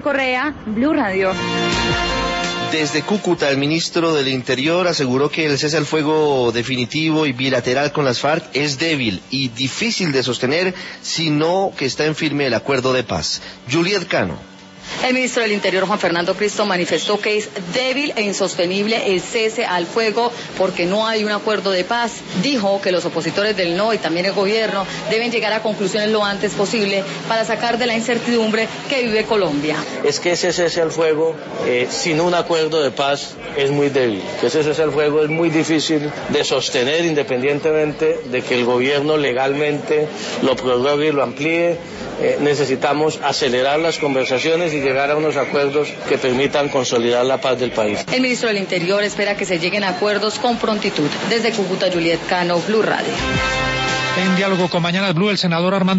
Correa, Blue Radio. Desde Cúcuta, el ministro del Interior aseguró que el cese al fuego definitivo y bilateral con las FARC es débil y difícil de sostener, sino que está en firme el acuerdo de paz. Juliet Cano. El ministro del Interior, Juan Fernando Cristo, manifestó que es débil e insostenible el cese al fuego porque no hay un acuerdo de paz. Dijo que los opositores del no y también el gobierno deben llegar a conclusiones lo antes posible para sacar de la incertidumbre que vive Colombia. Es que ese cese al fuego sin un acuerdo de paz es muy débil, que ese cese al fuego es muy difícil de sostener independientemente de que el gobierno legalmente lo prorrogue y lo amplíe. Necesitamos acelerar las conversaciones y llegar a unos acuerdos que permitan consolidar la paz del país. El ministro del Interior espera que se lleguen a acuerdos con prontitud. Desde Cúcuta, Juliet Cano, Blue Radio. En diálogo con Mañanas Blue, el senador Armando